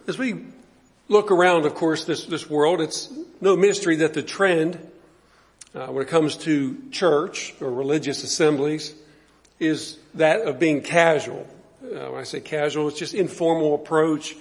As we look around, of course, this world, it's no mystery that the trend when it comes to church or religious assemblies is that of being casual. When I say casual, it's just informal approach.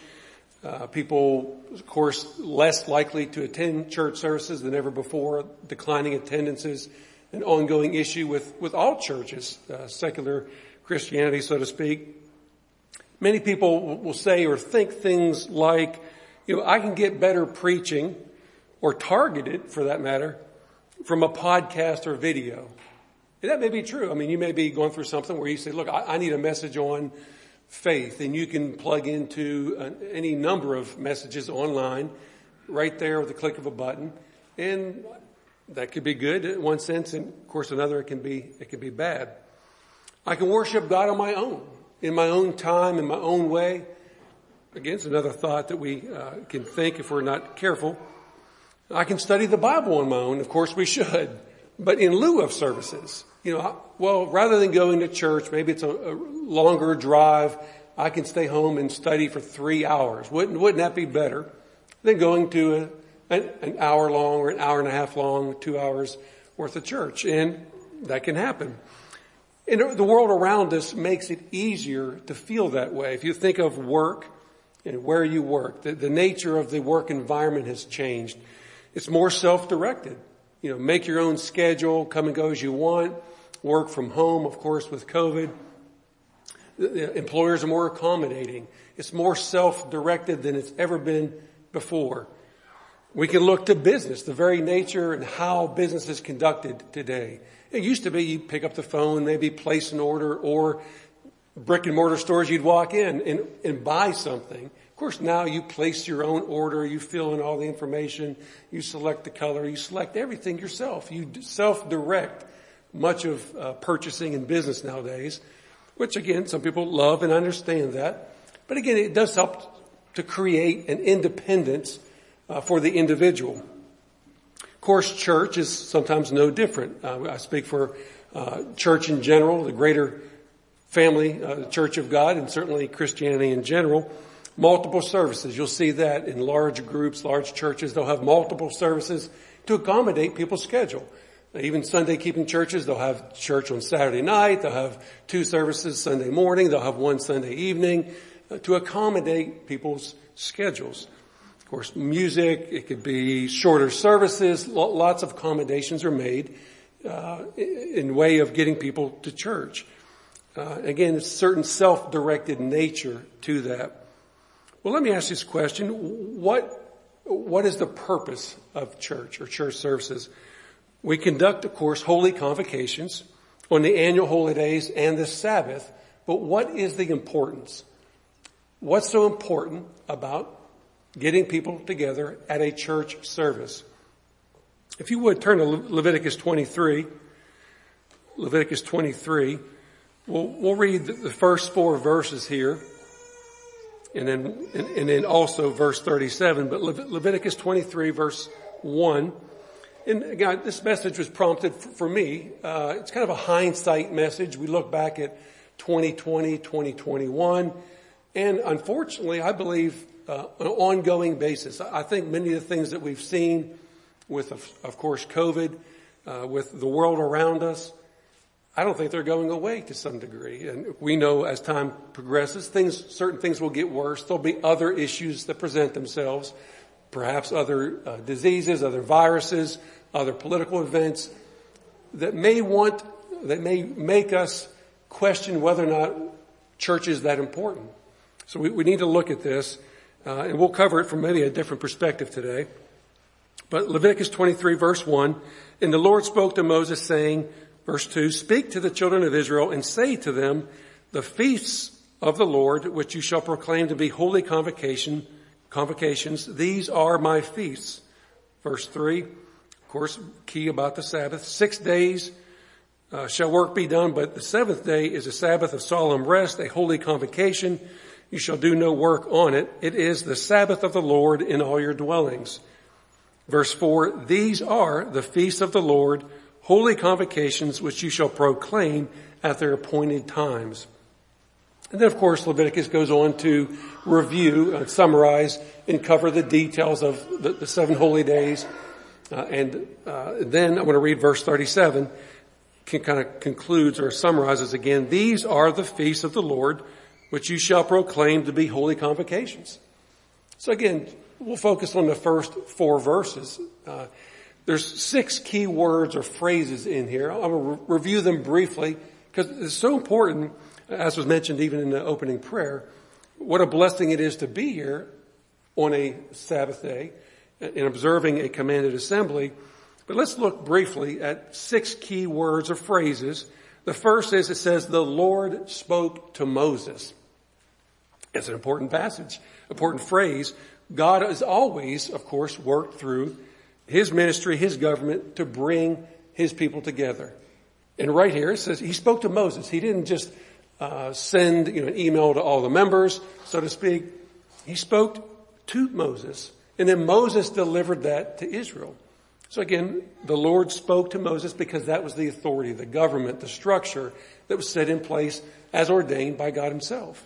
People, of course, less likely to attend church services than ever before. Declining attendances, an ongoing issue with all churches, secular Christianity, so to speak. Many people will say or think things like, I can get better preaching, or targeted for that matter, from a podcast or video. And that may be true. I mean, you may be going through something where you say, look, I need a message on faith, and you can plug into any number of messages online right there with the click of a button. And that could be good in one sense, and of course another it can be bad. I can worship God on my own, in my own time, in my own way. Again, it's another thought that we can think if we're not careful. I can study the Bible on my own. Of course we should. But in lieu of services, rather than going to church, maybe it's a longer drive, I can stay home and study for 3 hours. Wouldn't that be better than going to an hour long or an hour and a half long, 2 hours worth of church? And that can happen. And the world around us makes it easier to feel that way. If you think of work and where you work, the nature of the work environment has changed. It's more self-directed. Make your own schedule, come and go as you want, work from home, of course, with COVID. Employers are more accommodating. It's more self-directed than it's ever been before. We can look to business, the very nature and how business is conducted today. It used to be you pick up the phone, maybe place an order, or brick and mortar stores you'd walk in and buy something. Of course, now you place your own order, you fill in all the information, you select the color, you select everything yourself. You self-direct much of purchasing in business nowadays, which again, some people love and understand that. But again, it does help to create an independence for the individual. Of course, church is sometimes no different. I speak for church in general, the greater family, the Church of God, and certainly Christianity in general. Multiple services. You'll see that in large groups, large churches. They'll have multiple services to accommodate people's schedule. Even Sunday keeping churches, they'll have church on Saturday night. They'll have 2 services Sunday morning. They'll have 1 Sunday evening to accommodate people's schedules. Of course, music, it could be shorter services. Lots of accommodations are made in way of getting people to church. Again, a certain self-directed nature to that. Well, let me ask you this question. What is the purpose of church or church services? We conduct, of course, holy convocations on the annual holy days and the Sabbath. But what is the importance? What's so important about getting people together at a church service? If you would turn to Leviticus 23. Leviticus 23. We'll read the first 4 verses here. And then also verse 37, but Leviticus 23 verse 1. And again, this message was prompted for me. It's kind of a hindsight message. We look back at 2020, 2021. And unfortunately, I believe, on an ongoing basis, I think many of the things that we've seen with, of course, COVID, with the world around us, I don't think they're going away to some degree. And we know as time progresses, certain things will get worse. There'll be other issues that present themselves, perhaps other diseases, other viruses, other political events that may make us question whether or not church is that important. So we need to look at this, and we'll cover it from maybe a different perspective today. But Leviticus 23 verse 1, and the Lord spoke to Moses saying, verse 2, speak to the children of Israel and say to them, the feasts of the Lord, which you shall proclaim to be holy convocations, these are my feasts. Verse 3, of course, key about the Sabbath. 6 days shall work be done, but the 7th day is a Sabbath of solemn rest, a holy convocation. You shall do no work on it. It is the Sabbath of the Lord in all your dwellings. Verse 4, these are the feasts of the Lord, holy convocations which you shall proclaim at their appointed times. And then, of course, Leviticus goes on to review, summarize, and cover the details of the 7 holy days. And then I'm going to read verse 37, kind of concludes or summarizes again, these are the feasts of the Lord, which you shall proclaim to be holy convocations. So again, we'll focus on the first 4 verses. There's 6 key words or phrases in here. I'm going to review them briefly because it's so important, as was mentioned even in the opening prayer, what a blessing it is to be here on a Sabbath day and observing a commanded assembly. But let's look briefly at 6 key words or phrases. The first is, it says, the Lord spoke to Moses. It's an important passage, important phrase. God has always, of course, worked through his ministry, his government, to bring his people together. And right here it says he spoke to Moses. He didn't just send an email to all the members, so to speak. He spoke to Moses, and then Moses delivered that to Israel. So again, the Lord spoke to Moses because that was the authority, the government, the structure that was set in place as ordained by God himself.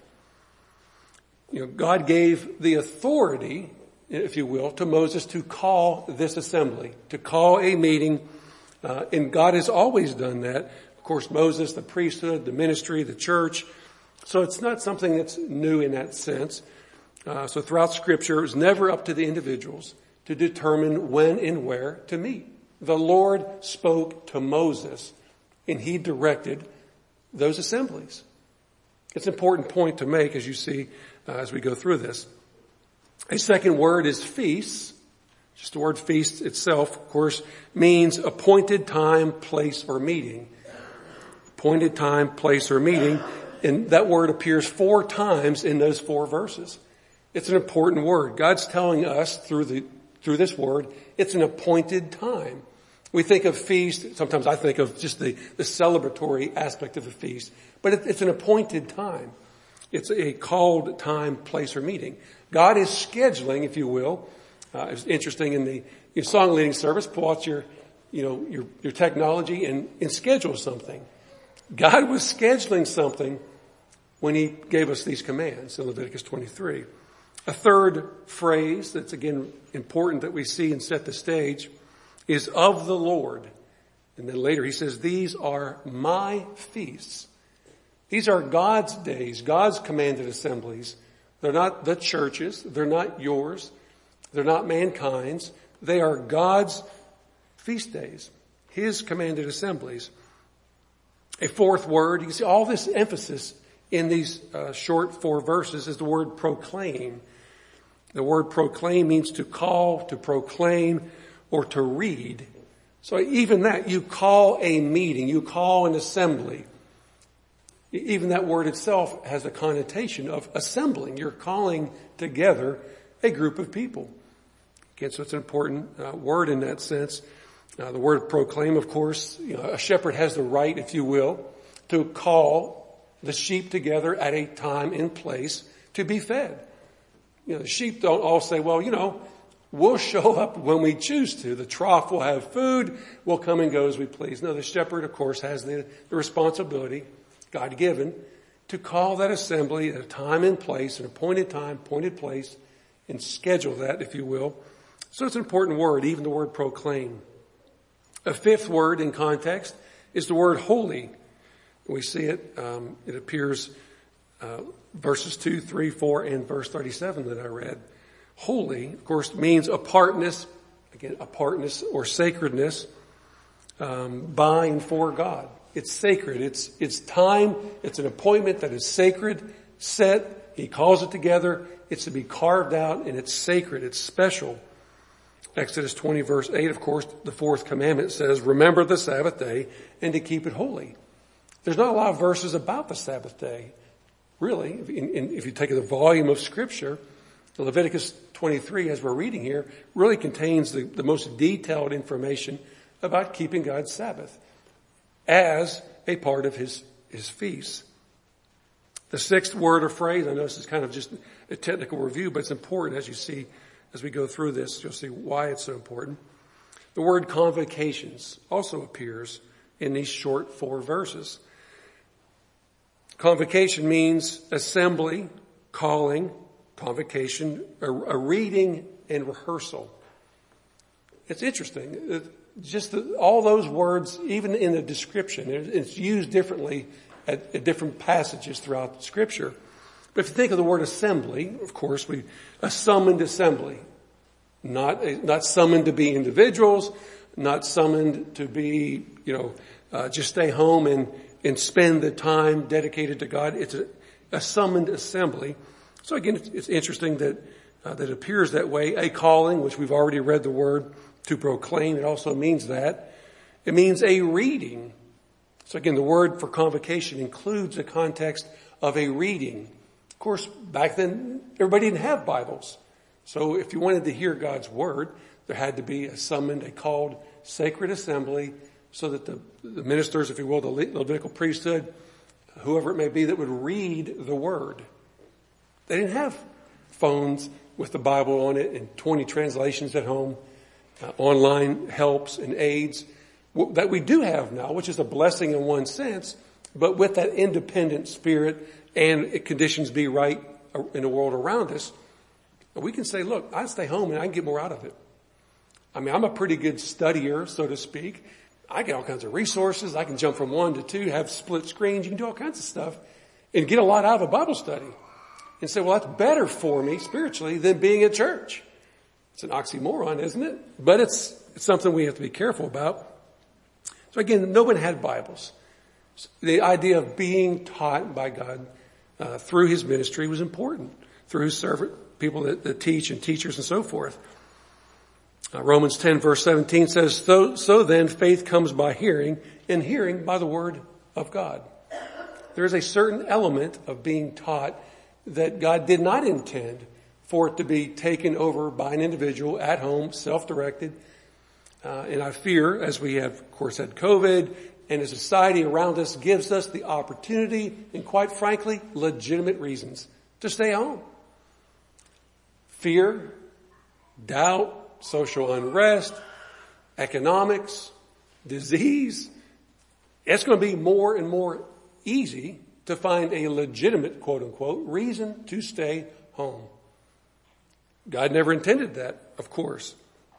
God gave the authority, if you will, to Moses to call this assembly, to call a meeting, and God has always done that. Of course, Moses, the priesthood, the ministry, the church. So it's not something that's new in that sense. So throughout Scripture, it was never up to the individuals to determine when and where to meet. The Lord spoke to Moses, and he directed those assemblies. It's an important point to make, as you see, as we go through this. A second word is feasts. Just the word feast itself, of course, means appointed time, place, or meeting. Appointed time, place, or meeting. And that word appears 4 times in those 4 verses. It's an important word. God's telling us through this word, it's an appointed time. We think of feast, sometimes I think of just the celebratory aspect of a feast, but it's an appointed time. It's a called time, place, or meeting. God is scheduling, if you will. It's interesting in the song leading service, pull out your technology and schedule something. God was scheduling something when he gave us these commands in Leviticus 23. A third phrase that's again important that we see and set the stage is of the Lord. And then later he says, these are my feasts. These are God's days, God's commanded assemblies. They're not the church's. They're not yours. They're not mankind's. They are God's feast days, his commanded assemblies. A fourth word, you can see all this emphasis in these short 4 verses is the word proclaim. The word proclaim means to call, to proclaim, or to read. So even that, you call a meeting, you call an assembly. Even that word itself has a connotation of assembling. You're calling together a group of people. Again, so it's an important word in that sense. The word proclaim, of course, a shepherd has the right, if you will, to call the sheep together at a time and place to be fed. The sheep don't all say, well, we'll show up when we choose to. The trough will have food. We'll come and go as we please. No, the shepherd, of course, has the responsibility, God-given, to call that assembly at a time and place, an appointed time, appointed place, and schedule that, if you will. So it's an important word, even the word proclaim. A fifth word in context is the word holy. We see it, it appears verses 2, 3, 4, and verse 37 that I read. Holy, of course, means apartness, again, apartness or sacredness, by and for God. It's sacred. It's time. It's an appointment that is sacred, set. He calls it together. It's to be carved out, and it's sacred. It's special. Exodus 20 verse 8, of course, the 4th commandment says, remember the Sabbath day and to keep it holy. There's not a lot of verses about the Sabbath day. Really, if you take the volume of Scripture, Leviticus 23, as we're reading here, really contains the most detailed information about keeping God's Sabbath as a part of his feasts. The 6th word or phrase, I know this is kind of just a technical review, but it's important as you see, as we go through this, you'll see why it's so important. The word convocations also appears in these short 4 verses. Convocation means assembly, calling, convocation, a reading and rehearsal. It's interesting. All those words, even in the description, it's used differently at different passages throughout the Scripture. But if you think of the word assembly, of course, a summoned assembly. Not summoned to be individuals, not summoned to be, just stay home and spend the time dedicated to God. It's a summoned assembly. So again, it's interesting that it appears that way. A calling, which we've already read the word to proclaim, it also means that. It means a reading. So again, the word for convocation includes the context of a reading. Of course, back then, everybody didn't have Bibles. So if you wanted to hear God's word, there had to be a summoned, a called sacred assembly so that the ministers, if you will, the Levitical priesthood, whoever it may be, that would read the word. They didn't have phones with the Bible on it and 20 translations at home, online helps and aids that we do have now, which is a blessing in one sense, but with that independent spirit and conditions be right in the world around us, we can say, look, I stay home and I can get more out of it. I mean, I'm a pretty good studier, so to speak. I get all kinds of resources. I can jump from 1 to 2, have split screens. You can do all kinds of stuff and get a lot out of a Bible study. And say, well, that's better for me spiritually than being at church. It's an oxymoron, isn't it? But it's something we have to be careful about. So again, no one had Bibles. The idea of being taught by God through his ministry was important, through his servant, people that teach and teachers and so forth. Romans 10 verse 17 says, so then faith comes by hearing, and hearing by the word of God. There is a certain element of being taught that God did not intend for it to be taken over by an individual at home, self-directed. And I fear, as we have, of course, had COVID, and a society around us gives us the opportunity, and quite frankly, legitimate reasons to stay home. Fear, doubt, social unrest, economics, disease. It's going to be more and more easy to find a legitimate, quote unquote, reason to stay home. God never intended that, of course.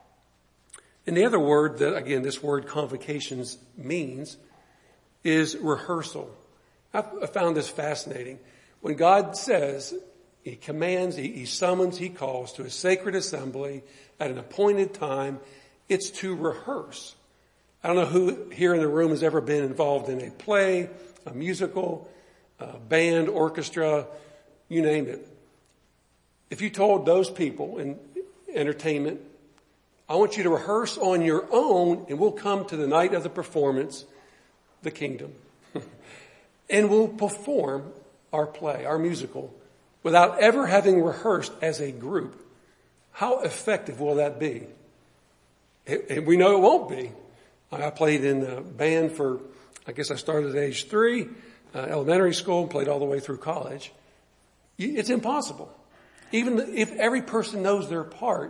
And the other word that, again, this word convocations means is rehearsal. I found this fascinating. When God says, he commands, he summons, he calls to a sacred assembly at an appointed time, it's to rehearse. I don't know who here in the room has ever been involved in a play, a musical, band, orchestra, you name it. If you told those people in entertainment, I want you to rehearse on your own and we'll come to the night of the performance, the kingdom, and we'll perform our play, our musical, without ever having rehearsed as a group, how effective will that be? And we know it won't be. I played in a band for, I guess I started at age 3, elementary school, and played all the way through college. It's impossible. Even if every person knows their part,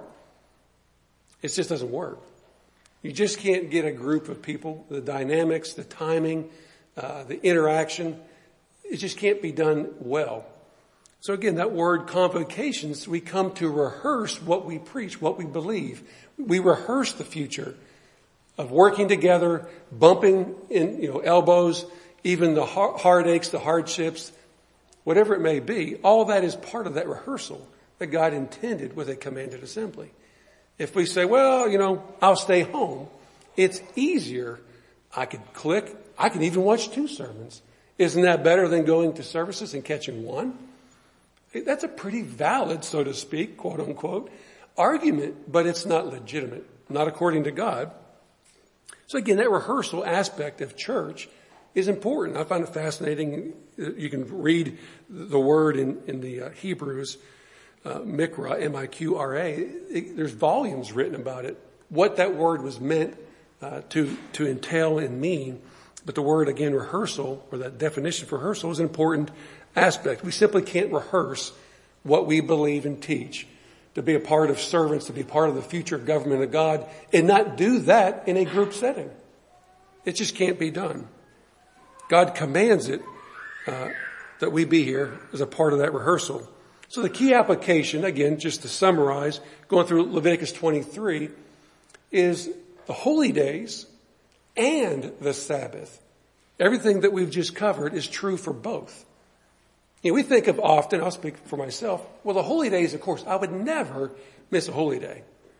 it just doesn't work. You just can't get a group of people, the dynamics, the timing, the interaction. It just can't be done well. So again, that word convocations, we come to rehearse what we preach, what we believe. We rehearse the future of working together, bumping in, elbows, even the heartaches, the hardships, whatever it may be. All that is part of that rehearsal that God intended with a commanded assembly. If we say, well, I'll stay home, it's easier. I could click. I can even watch 2 sermons. Isn't that better than going to services and catching one? That's a pretty valid, so to speak, quote unquote, argument, but it's not legitimate, not according to God. So again, that rehearsal aspect of church is important. I find it fascinating. You can read the word in the Hebrews, mikra, M-I-Q-R-A. There's volumes written about it, what that word was meant to entail and mean. But the word, again, rehearsal, or that definition for rehearsal, is an important aspect. We simply can't rehearse what we believe and teach to be a part of servants, to be part of the future government of God, and not do that in a group setting. It just can't be done. God commands it, that we be here as a part of that rehearsal. So the key application, again, just to summarize, going through Leviticus 23, is the holy days and the Sabbath. Everything that we've just covered is true for both. You know, we think of often, I'll speak for myself, well, the holy days, of course, I would never miss a holy day.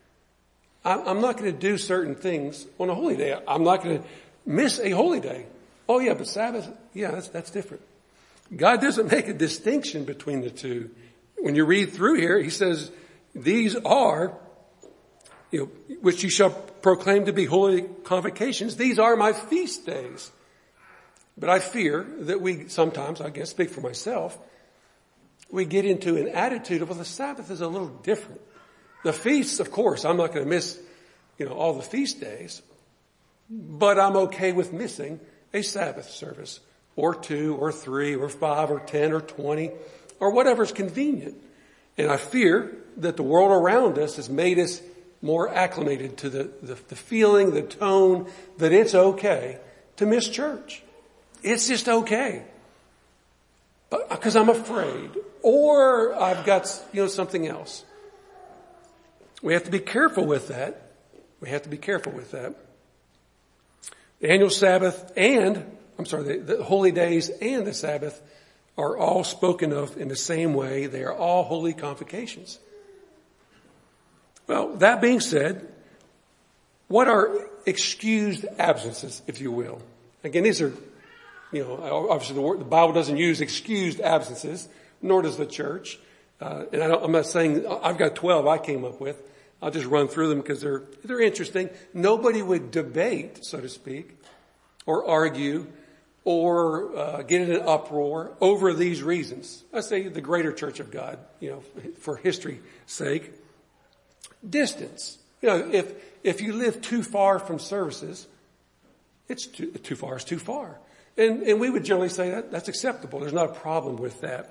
I'm not going to do certain things on a holy day. I'm not going to miss a holy day. Oh yeah, but Sabbath, yeah, that's different. God doesn't make a distinction between the two. When you read through here, he says, these are, which you shall proclaim to be holy convocations. These are my feast days. But I fear that we sometimes, I guess, speak for myself, we get into an attitude of, well, the Sabbath is a little different. The feasts, of course, I'm not going to miss, all the feast days, but I'm okay with missing a Sabbath service or 2 or 3 or 5 or 10 or 20 or whatever's convenient. And I fear that the world around us has made us more acclimated to the feeling, the tone that it's okay to miss church. It's just okay. But because I'm afraid or I've got, something else. We have to be careful with that. The annual Sabbath the holy days and the Sabbath are all spoken of in the same way. They are all holy convocations. Well, that being said, what are excused absences, if you will? Again, these are, obviously the Bible doesn't use excused absences, nor does the church. And I'm not saying, I've got 12 I came up with. I'll just run through them because they're interesting. Nobody would debate, so to speak, or argue, or get in an uproar over these reasons. I say the greater Church of God, for history's sake. Distance. If you live too far from services, it's too far is too far. And we would generally say that's acceptable. There's not a problem with that.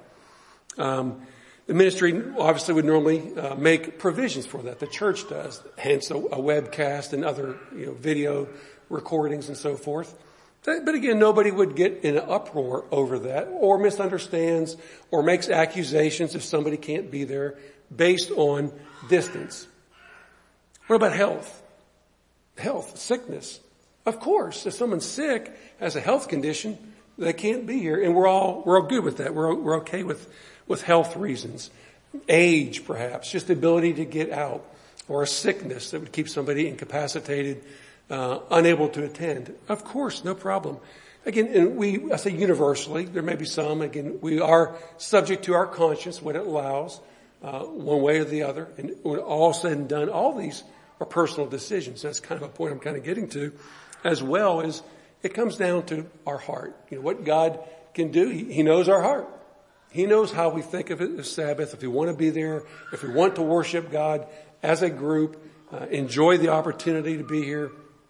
The ministry obviously would normally make provisions for that. The church does, hence a webcast and other video recordings and so forth. But again, nobody would get in an uproar over that or misunderstands or makes accusations if somebody can't be there based on distance. What about health? Health, sickness. Of course, if someone's sick, has a health condition, they can't be here. And we're all good with that. We're okay with health reasons. Age, perhaps, just the ability to get out, or a sickness that would keep somebody incapacitated, unable to attend. Of course, no problem. Again, and I say universally, there may be some, again, we are subject to our conscience, what it allows, one way or the other. And when all said and done, all these are personal decisions. That's kind of a point I'm kind of getting to, as well as it comes down to our heart. What God can do, He knows our heart. He knows how we think of it as Sabbath, if we want to be there, if we want to worship God as a group, enjoy the opportunity to be here.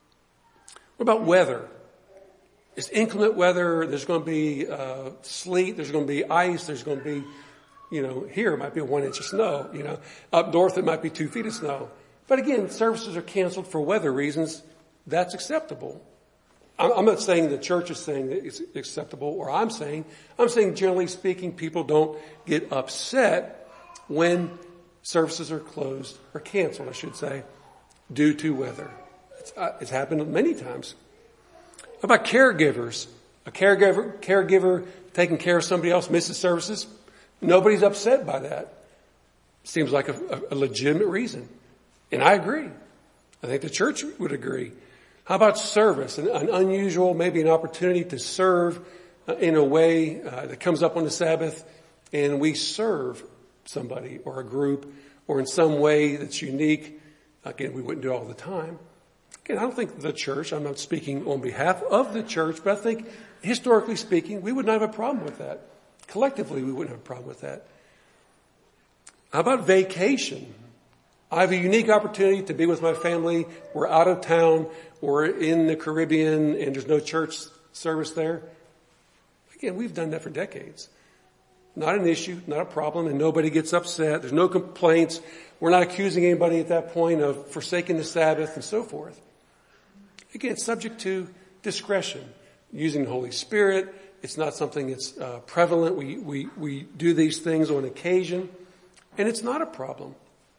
What about weather? It's inclement weather. There's going to be sleet. There's going to be ice. There's going to be, here it might be 1 inch of snow. Up north it might be 2 feet of snow. But again, services are canceled for weather reasons. That's acceptable. I'm not saying the church is saying that it's acceptable, or I'm saying generally speaking, people don't get upset when services are closed or canceled, I should say, due to weather. It's happened many times. How about caregivers? A caregiver taking care of somebody else misses services. Nobody's upset by that. Seems like a legitimate reason. And I agree. I think the church would agree. How about service? An unusual, maybe an opportunity to serve in a way that comes up on the Sabbath, and we serve somebody or a group or in some way that's unique. Again, we wouldn't do it all the time. Again, I don't think the church, I'm not speaking on behalf of the church, but I think historically speaking, we would not have a problem with that. Collectively, we wouldn't have a problem with that. How about vacation? I have a unique opportunity to be with my family. We're out of town. We're in the Caribbean and there's no church service there. Again, we've done that for decades. Not an issue, not a problem, and nobody gets upset. There's no complaints. We're not accusing anybody at that point of forsaking the Sabbath and so forth. Again, subject to discretion, using the Holy Spirit It's not something that's prevalent. We do these things on occasion, and it's not a problem.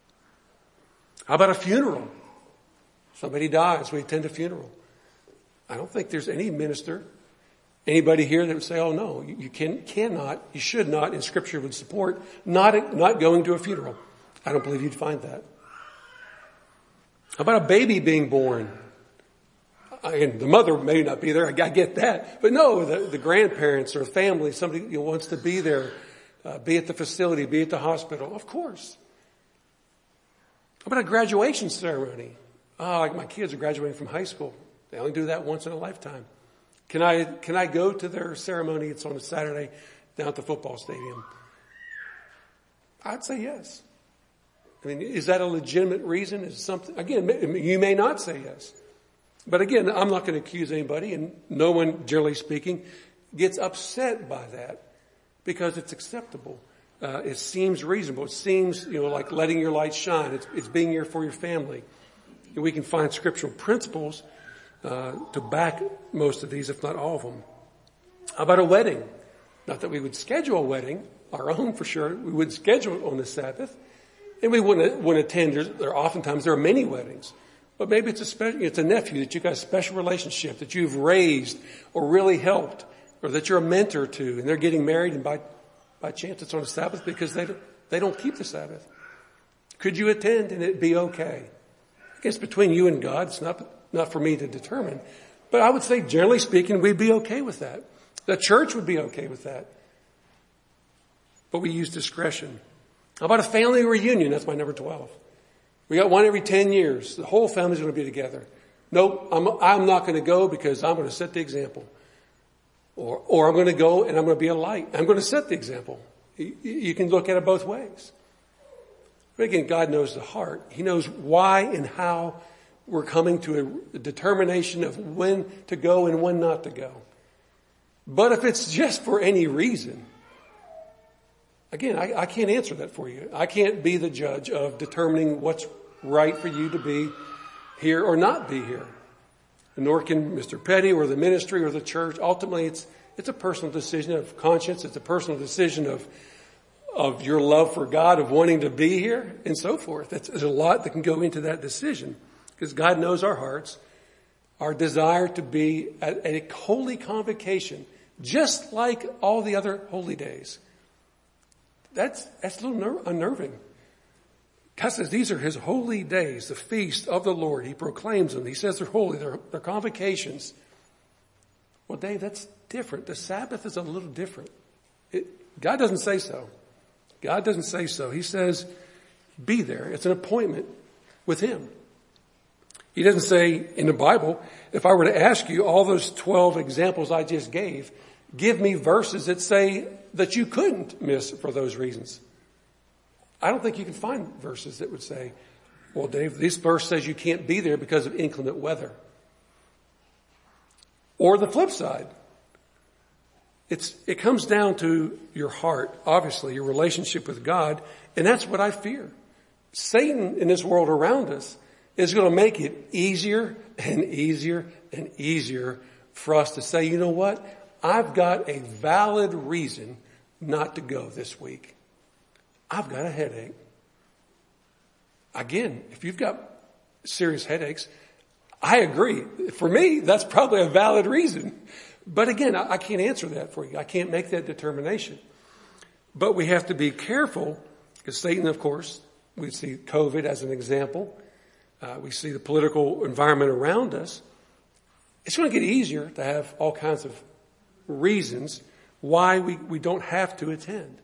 How about a funeral? Somebody dies, we attend a funeral. I don't think there's any minister, anybody here that would say, oh no, you cannot, you should not, and Scripture would support not going to a funeral. I don't believe you'd find that. How about a baby being born? And the mother may not be there, I get that. But no, the grandparents or family, somebody who wants to be there, be at the facility, be at the hospital, of course. How about a graduation ceremony? Oh, my kids are graduating from high school. They only do that once in a lifetime. Can I go to their ceremony? It's on a Saturday down at the football stadium. I'd say yes. I mean, is that a legitimate reason? Is something, again, you may not say yes. But again, I'm not going to accuse anybody, and no one, generally speaking, gets upset by that because it's acceptable. It seems reasonable. It seems, like letting your light shine. It's being here for your family. And we can find scriptural principles to back most of these, if not all of them. How about a wedding? Not that we would schedule a wedding, our own for sure. We would schedule it on the Sabbath, and we wouldn't attend. Oftentimes there are many weddings. But maybe it's a nephew that you've got a special relationship, that you've raised or really helped, or that you're a mentor to, and they're getting married, and by chance it's on the Sabbath because they don't keep the Sabbath. Could you attend and it be okay? I guess between you and God, it's not for me to determine. But I would say, generally speaking, we'd be okay with that. The church would be okay with that. But we use discretion. How about a family reunion? That's my number 12. We got one every 10 years. The whole family's going to be together. Nope, I'm not going to go because I'm going to set the example. Or I'm going to go and I'm going to be a light. I'm going to set the example. You can look at it both ways. But again, God knows the heart. He knows why and how we're coming to a determination of when to go and when not to go. But if it's just for any reason, again, I can't answer that for you. I can't be the judge of determining what's right for you to be here or not be here. Nor can Mr. Petty or the ministry or the church. Ultimately, it's a personal decision of conscience. It's a personal decision of your love for God, of wanting to be here, and so forth. There's a lot that can go into that decision because God knows our hearts, our desire to be at a holy convocation, just like all the other holy days. That's a little unnerving. God says these are his holy days, the feast of the Lord. He proclaims them. He says they're holy. They're convocations. Well, Dave, that's different. The Sabbath is a little different. God doesn't say so. God doesn't say so. He says, be there. It's an appointment with him. He doesn't say in the Bible, if I were to ask you all those 12 examples I just gave, give me verses that say that you couldn't miss for those reasons. I don't think you can find verses that would say, well, Dave, this verse says you can't be there because of inclement weather. Or the flip side. It comes down to your heart, obviously, your relationship with God, and that's what I fear. Satan in this world around us is going to make it easier and easier and easier for us to say, you know what? I've got a valid reason not to go this week. I've got a headache. Again, if you've got serious headaches, I agree. For me, that's probably a valid reason. But again, I can't answer that for you. I can't make that determination. But we have to be careful because Satan, of course, we see COVID as an example. We see the political environment around us. It's going to get easier to have all kinds of reasons why we don't have to attend.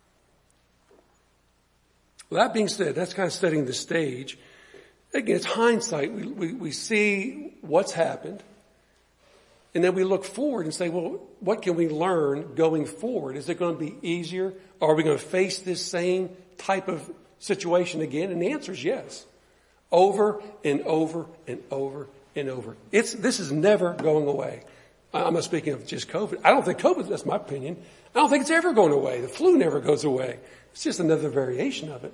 Well, that being said, that's kind of setting the stage. Again, it's hindsight. We see what's happened, and then we look forward and say, well, what can we learn going forward? Is it going to be easier? Or are we going to face this same type of situation again? And the answer is yes. Over and over and over and over. This is never going away. I'm not speaking of just COVID. I don't think COVID, that's my opinion. I don't think it's ever going away. The flu never goes away. It's just another variation of it.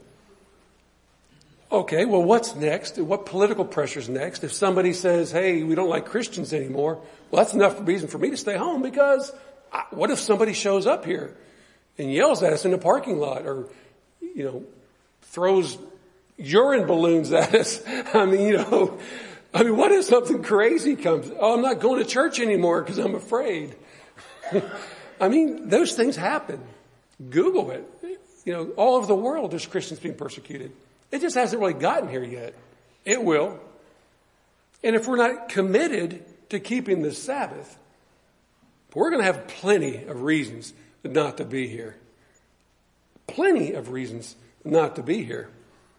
Okay, well, what's next? What political pressure's next? If somebody says, hey, we don't like Christians anymore, well, that's enough reason for me to stay home because What if somebody shows up here and yells at us in the parking lot or, throws urine balloons at us? I mean, what if something crazy comes? Oh, I'm not going to church anymore because I'm afraid. I mean, those things happen. Google it. All over the world there's Christians being persecuted. It just hasn't really gotten here yet. It will. And if we're not committed to keeping the Sabbath, we're going to have plenty of reasons not to be here. Plenty of reasons not to be here.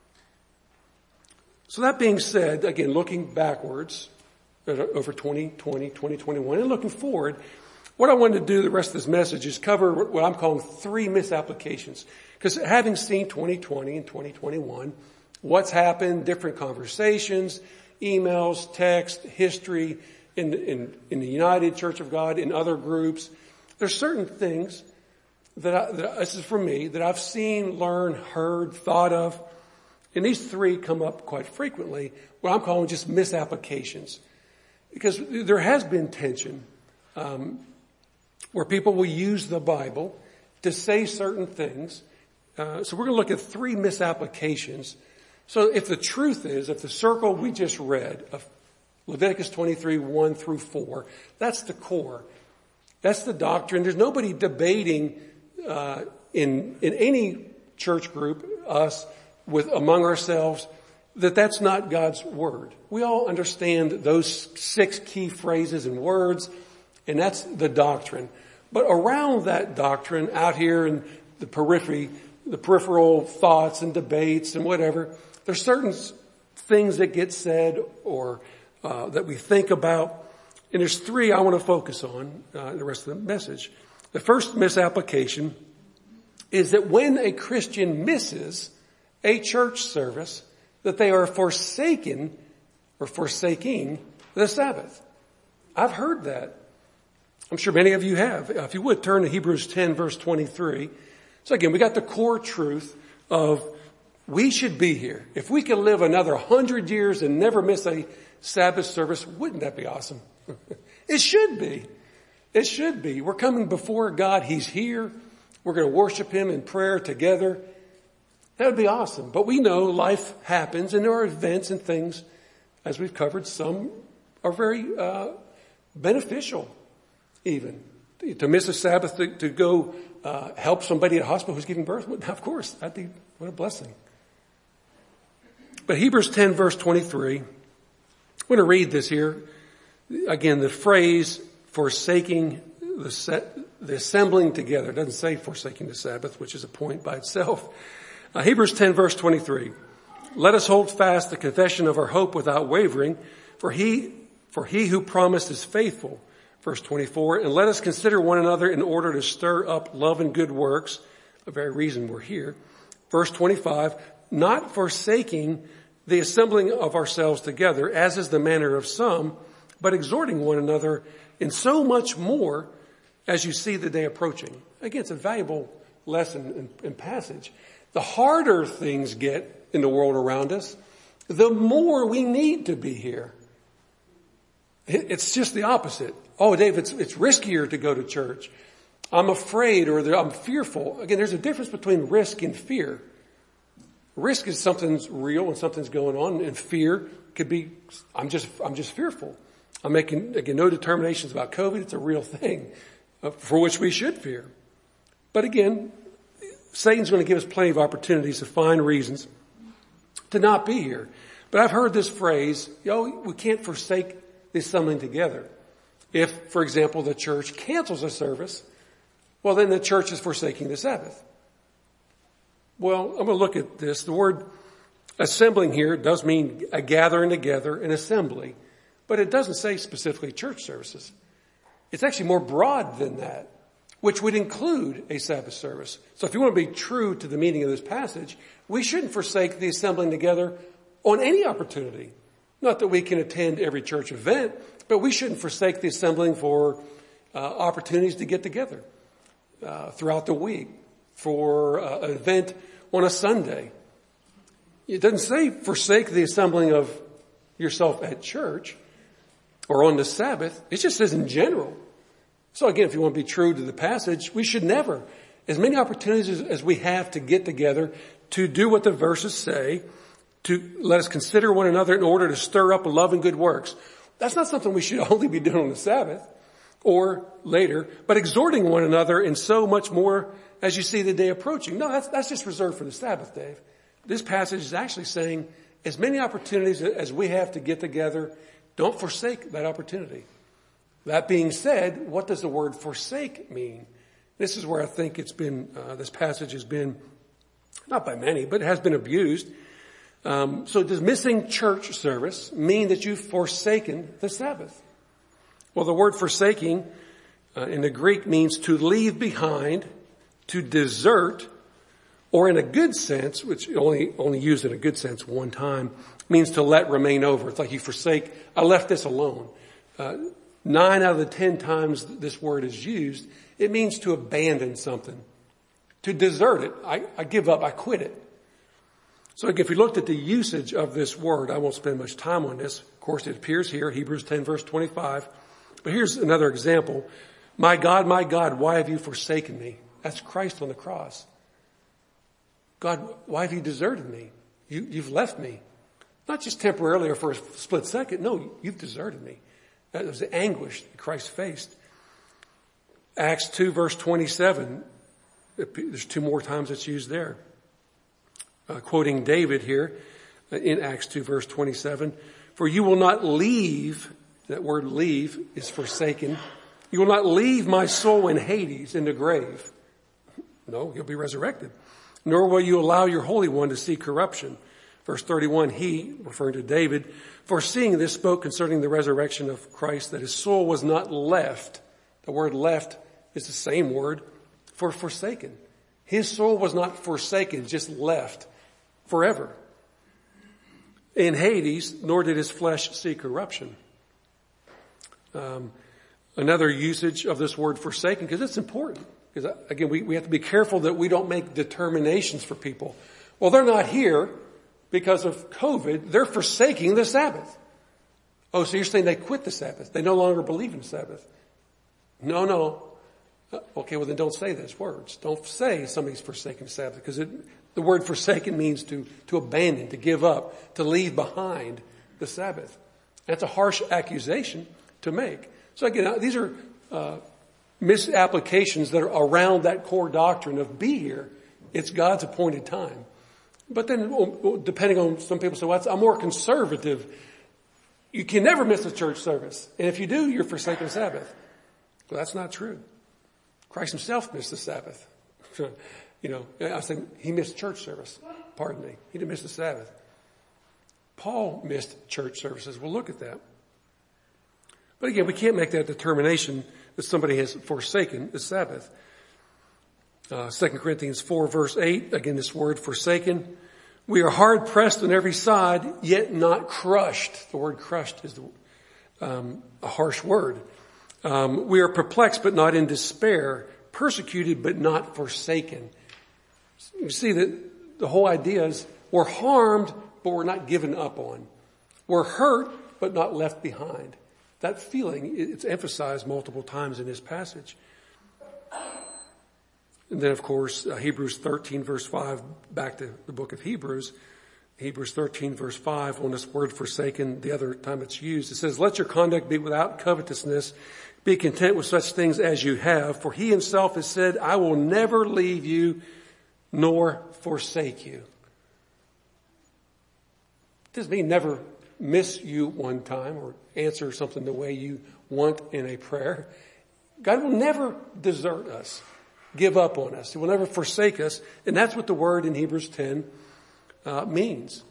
So that being said, again, looking backwards over 2020, 2021, and looking forward, what I wanted to do the rest of this message is cover what I'm calling 3 misapplications. Because having seen 2020 and 2021, what's happened, different conversations, emails, text, history in the United Church of God, in other groups, there's certain things that this is for me, that I've seen, learned, heard, thought of. And these 3 come up quite frequently, what I'm calling just misapplications. Because there has been tension where people will use the Bible to say certain things. So we're going to look at 3 misapplications. So if the truth is, if the circle we just read of Leviticus 23, 1 through 4, that's the core. That's the doctrine. There's nobody debating in any church group, us, among ourselves, that's not God's word. We all understand those 6 key phrases and words, and that's the doctrine. But around that doctrine, out here in the periphery, the peripheral thoughts and debates and whatever, there's certain things that get said or that we think about. And there's 3 I want to focus on the rest of the message. The first misapplication is that when a Christian misses a church service, that they are forsaking the Sabbath. I've heard that. I'm sure many of you have. If you would turn to Hebrews 10 verse 23. So again, we got the core truth of we should be here. If we could live another 100 years and never miss a Sabbath service, wouldn't that be awesome? It should be. It should be. We're coming before God. He's here. We're going to worship Him in prayer together. That would be awesome. But we know life happens and there are events and things, as we've covered, some are very beneficial even. To miss a Sabbath, to go help somebody at a hospital who's giving birth, of course, what a blessing. But Hebrews 10 verse 23, I'm going to read this here. Again, the phrase forsaking the assembling together. It doesn't say forsaking the Sabbath, which is a point by itself. Hebrews 10 verse 23. Let us hold fast the confession of our hope without wavering, for he who promised is faithful. Verse 24, and let us consider one another in order to stir up love and good works, the very reason we're here. Verse 25, not forsaking the assembling of ourselves together, as is the manner of some, but exhorting one another in so much more as you see the day approaching. Again, it's a valuable lesson and passage. The harder things get in the world around us, the more we need to be here. It's just the opposite. Oh, Dave, it's riskier to go to church. I'm afraid or I'm fearful. Again, there's a difference between risk and fear. Risk is something's real and something's going on, and fear could be, I'm just fearful. I'm making, again, no determinations about COVID. It's a real thing for which we should fear. But again, Satan's going to give us plenty of opportunities to find reasons to not be here. But I've heard this phrase, we can't forsake the assembling together. If, for example, the church cancels a service, well, then the church is forsaking the Sabbath. Well, I'm going to look at this. The word assembling here does mean a gathering together, an assembly, but it doesn't say specifically church services. It's actually more broad than that, which would include a Sabbath service. So if you want to be true to the meaning of this passage, we shouldn't forsake the assembling together on any opportunity. Not that we can attend every church event, but we shouldn't forsake the assembling for opportunities to get together throughout the week, for an event on a Sunday. It doesn't say forsake the assembling of yourself at church or on the Sabbath. It just says in general. So again, if you want to be true to the passage, we should never, as many opportunities as we have to get together to do what the verses say, to let us consider one another in order to stir up love and good works. That's not something we should only be doing on the Sabbath or later, but exhorting one another in so much more as you see the day approaching. No, that's just reserved for the Sabbath, Dave. This passage is actually saying as many opportunities as we have to get together, don't forsake that opportunity. That being said, what does the word forsake mean? This is where I think it's been, this passage has been, not by many, but it has been abused. So does missing church service mean that you've forsaken the Sabbath? Well, the word forsaking in the Greek means to leave behind, to desert, or in a good sense, which only used in a good sense one time, means to let remain over. It's like you forsake, I left this alone. 9 out of the 10 times this word is used, it means to abandon something, to desert it. I give up, I quit it. So if you looked at the usage of this word, I won't spend much time on this. Of course, it appears here, Hebrews 10 verse 25. But here's another example. My God, why have you forsaken me? That's Christ on the cross. God, why have you deserted me? You've left me. Not just temporarily or for a split second. No, you've deserted me. That was the anguish that Christ faced. Acts 2 verse 27. There's 2 more times it's used there. Quoting David here in Acts 2 verse 27. For you will not leave, that word leave is forsaken. You will not leave my soul in Hades, in the grave. No, you'll be resurrected. Nor will you allow your Holy One to see corruption. Verse 31, he, referring to David, foreseeing this, spoke concerning the resurrection of Christ, that his soul was not left. The word left is the same word for forsaken. His soul was not forsaken, just left forever. In Hades, nor did his flesh see corruption. Another usage of this word forsaken, because it's important. Because again, we have to be careful that we don't make determinations for people. Well, they're not here because of COVID. They're forsaking the Sabbath. Oh, so you're saying they quit the Sabbath. They no longer believe in the Sabbath. No. Okay, well then don't say those words. Don't say somebody's forsaking the Sabbath, because the word forsaken means to abandon, to give up, to leave behind the Sabbath. That's a harsh accusation to make. So again, these are misapplications that are around that core doctrine of be here. It's God's appointed time. But then, depending on, some people say, well, I'm more conservative. You can never miss a church service. And if you do, you're forsaking the Sabbath. Well, that's not true. Christ himself missed the Sabbath. I said he missed church service. Pardon me. He didn't miss the Sabbath. Paul missed church services. We'll look at that. But again, we can't make that determination that somebody has forsaken the Sabbath. 2 Corinthians 4 verse 8, again this word forsaken. We are hard pressed on every side, yet not crushed. The word crushed is a harsh word. We are perplexed, but not in despair. Persecuted, but not forsaken. You see that the whole idea is we're harmed, but we're not given up on. We're hurt, but not left behind. That feeling, it's emphasized multiple times in this passage. And then, of course, Hebrews 13, verse 5, back to the book of Hebrews. Hebrews 13, verse 5, on this word forsaken, the other time it's used, it says, let your conduct be without covetousness. Be content with such things as you have. For he himself has said, I will never leave you nor forsake you. Doesn't mean never miss you one time or answer something the way you want in a prayer. God will never desert us, give up on us. He will never forsake us. And that's what the word in Hebrews 10 means.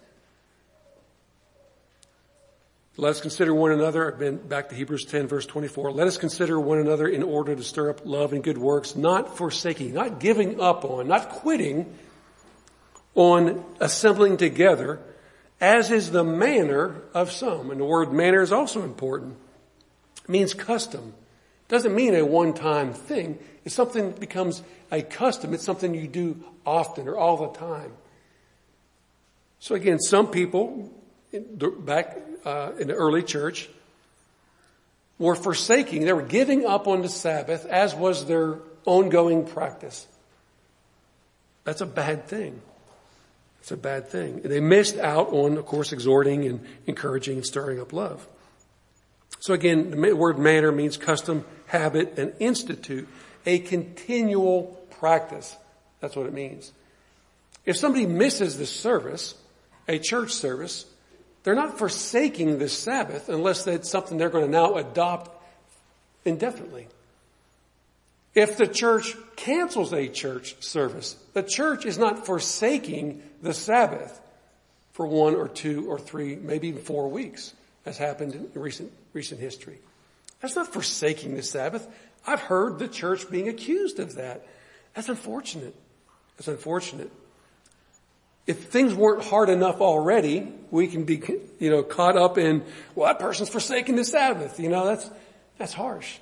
Let us consider one another. I've been back to Hebrews 10 verse 24. Let us consider one another in order to stir up love and good works, not forsaking, not giving up on, not quitting on assembling together, as is the manner of some. And the word manner is also important. It means custom. It doesn't mean a one-time thing. It's something that becomes a custom. It's something you do often or all the time. So again, some people back in the early church were forsaking, they were giving up on the Sabbath, as was their ongoing practice. That's a bad thing. It's a bad thing. And they missed out on, of course, exhorting and encouraging and stirring up love. So again, the word manner means custom, habit, and institute, a continual practice. That's what it means. If somebody misses the service, a church service, they're not forsaking the Sabbath unless that's something they're going to now adopt indefinitely. If the church cancels a church service, the church is not forsaking the Sabbath for 1 or 2 or 3, maybe even 4 weeks, as happened in recent history. That's not forsaking the Sabbath. I've heard the church being accused of that. That's unfortunate. That's unfortunate. If things weren't hard enough already, we can be, caught up in, well, that person's forsaking the Sabbath. That's harsh.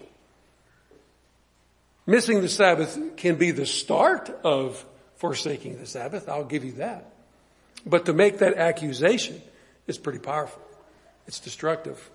Missing the Sabbath can be the start of forsaking the Sabbath. I'll give you that. But to make that accusation is pretty powerful. It's destructive.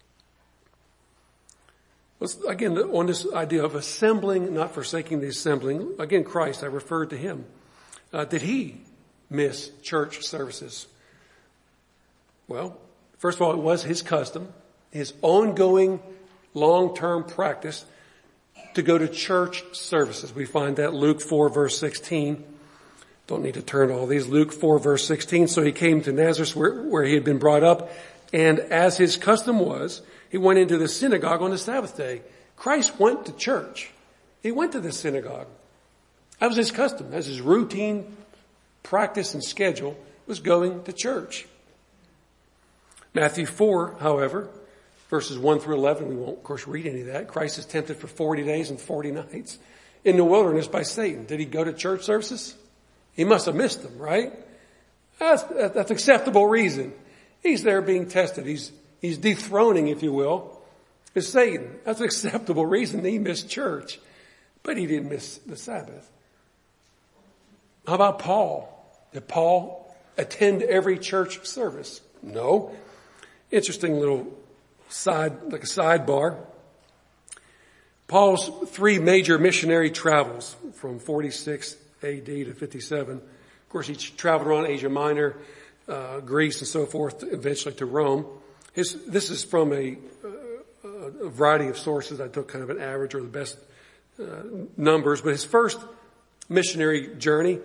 Again, on this idea of assembling, not forsaking the assembling, again, Christ, I referred to him. Did he miss church services? Well, first of all, it was his custom, his ongoing long-term practice to go to church services. We find that Luke 4 verse 16. Don't need to turn to all these. Luke 4 verse 16. So he came to Nazareth where he had been brought up. And as his custom was, he went into the synagogue on the Sabbath day. Christ went to church. He went to the synagogue. That was his custom. As his routine practice and schedule was going to church. Matthew 4, however, verses 1 through 11, we won't, of course, read any of that. Christ is tempted for 40 days and 40 nights in the wilderness by Satan. Did he go to church services? He must have missed them, right? That's acceptable reason. He's there being tested. He's dethroning, if you will, is Satan. That's an acceptable reason he missed church. But he didn't miss the Sabbath. How about Paul? Did Paul attend every church service? No. Interesting little sidebar. Paul's 3 major missionary travels from 46 AD to 57. Of course, he traveled around Asia Minor, Greece and so forth, eventually to Rome. This is from a variety of sources. I took kind of an average or the best numbers, but his first missionary journey,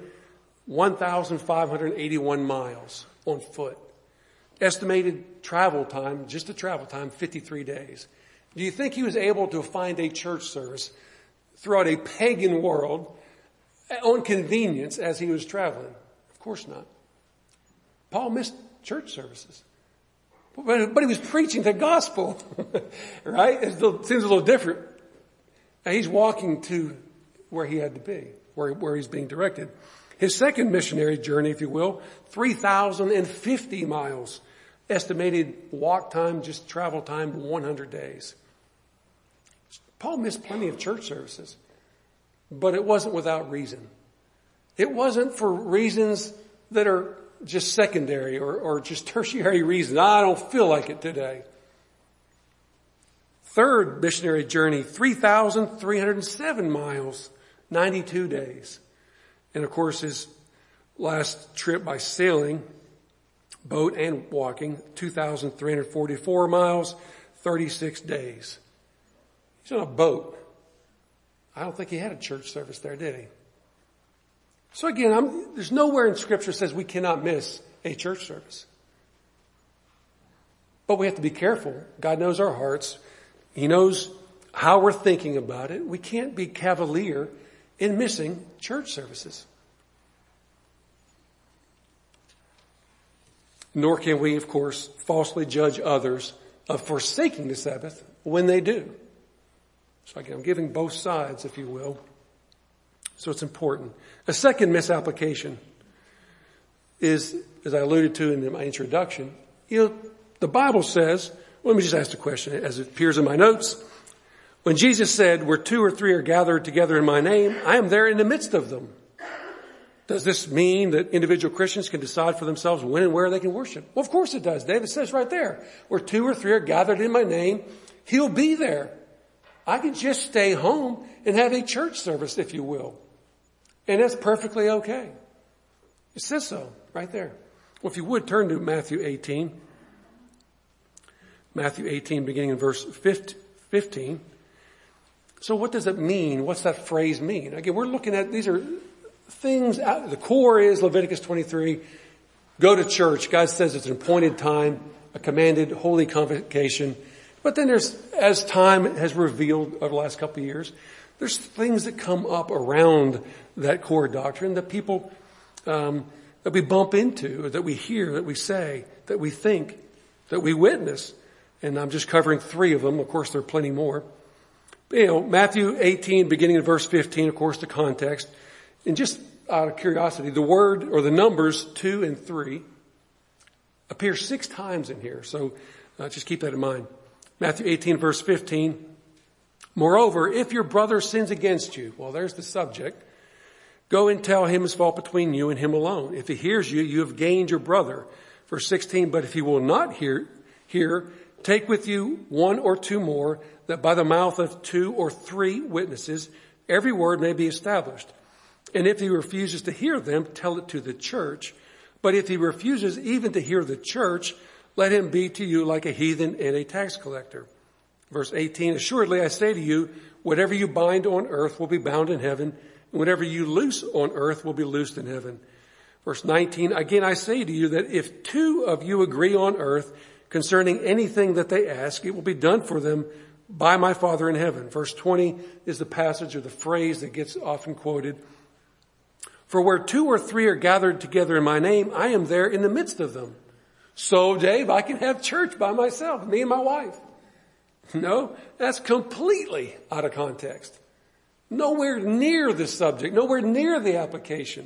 1,581 miles on foot. Estimated travel time, just the travel time, 53 days. Do you think he was able to find a church service throughout a pagan world on convenience as he was traveling? Of course not. Paul missed church services. But he was preaching the gospel, right? It seems a little different. Now he's walking to where he had to be, where he's being directed. His second missionary journey, if you will, 3,050 miles. Estimated walk time, just travel time, 100 days. Paul missed plenty of church services, but it wasn't without reason. It wasn't for reasons that are just secondary or just tertiary reasons. I don't feel like it today. Third missionary journey, 3,307 miles, 92 days. And of course, his last trip by sailing, boat and walking, 2,344 miles, 36 days. He's on a boat. I don't think he had a church service there, did he? So again, there's nowhere in Scripture says we cannot miss a church service. But we have to be careful. God knows our hearts. He knows how we're thinking about it. We can't be cavalier in missing church services. Nor can we, of course, falsely judge others of forsaking the Sabbath when they do. So again, I'm giving both sides, if you will. So it's important. A second misapplication is, as I alluded to in my introduction, the Bible says, let me just ask the question as it appears in my notes. When Jesus said, where 2 or 3 are gathered together in my name, I am there in the midst of them. Does this mean that individual Christians can decide for themselves when and where they can worship? Well, of course it does. David says right there, where 2 or 3 are gathered in my name, He'll be there. I can just stay home and have a church service, if you will. And that's perfectly okay. It says so right there. Well, if you would turn to Matthew 18. Matthew 18, beginning in verse 15. So what does it mean? What's that phrase mean? Again, we're looking at, these are things, the core is Leviticus 23. Go to church. God says it's an appointed time, a commanded holy convocation. But then there's, as time has revealed over the last couple of years, there's things that come up around that core doctrine that people, that we bump into, that we hear, that we say, that we think, that we witness. And I'm just covering 3 of them. Of course, there are plenty more. Matthew 18, beginning in verse 15, of course, the context. And just out of curiosity, the word or the numbers 2 and 3 appear 6 times in here. So just keep that in mind. Matthew 18, verse 15. Moreover, if your brother sins against you, well, there's the subject. Go and tell him his fault between you and him alone. If he hears you, you have gained your brother. Verse 16, but if he will not hear, take with you 1 or 2 more, that by the mouth of 2 or 3 witnesses, every word may be established. And if he refuses to hear them, tell it to the church. But if he refuses even to hear the church, let him be to you like a heathen and a tax collector. Verse 18, assuredly I say to you, whatever you bind on earth will be bound in heaven, and whatever you loose on earth will be loosed in heaven. Verse 19, again I say to you that if 2 of you agree on earth concerning anything that they ask, it will be done for them by my Father in heaven. Verse 20 is the passage or the phrase that gets often quoted. For where 2 or 3 are gathered together in my name, I am there in the midst of them. So, Dave, I can have church by myself, me and my wife. No, that's completely out of context. Nowhere near the subject, nowhere near the application.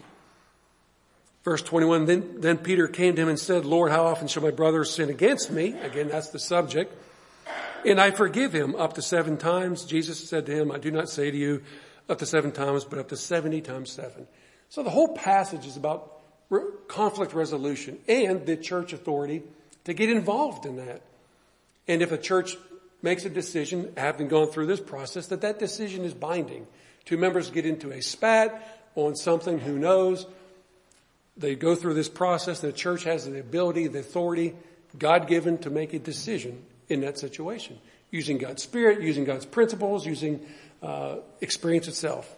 Verse 21, then Peter came to him and said, Lord, how often shall my brother sin against me? Again, that's the subject. And I forgive him up to 7 times. Jesus said to him, I do not say to you up to 7 times, but up to 70 times 7. So the whole passage is about conflict resolution and the church authority to get involved in that. And if a church makes a decision, having gone through this process, that decision is binding. 2 members get into a spat on something, who knows? They go through this process. The church has the ability, the authority, God-given, to make a decision in that situation, using God's Spirit, using God's principles, using experience itself.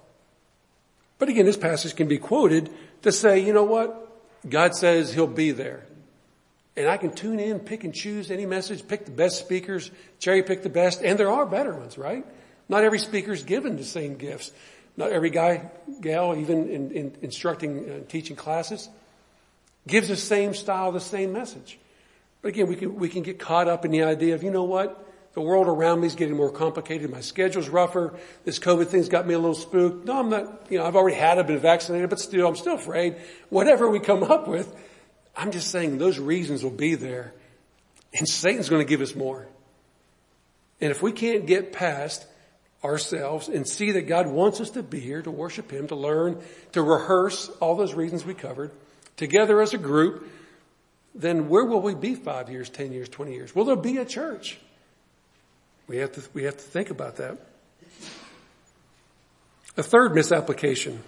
But again, this passage can be quoted to say, you know what? God says he'll be there. And I can tune in, pick and choose any message, pick the best speakers, cherry pick the best. And there are better ones, right? Not every speaker is given the same gifts. Not every guy, gal, even in instructing, teaching classes, gives the same style, the same message. But again, we can get caught up in the idea of, you know what? The world around me is getting more complicated. My schedule's rougher. This COVID thing's got me a little spooked. No, I'm not, I've already had it, been vaccinated, but still, I'm still afraid. Whatever we come up with, I'm just saying those reasons will be there. And Satan's going to give us more. And if we can't get past ourselves and see that God wants us to be here, to worship him, to learn, to rehearse all those reasons we covered, together as a group, then where will we be 5 years, 10 years, 20 years? Will there be a church? We have to think about that. The third misapplication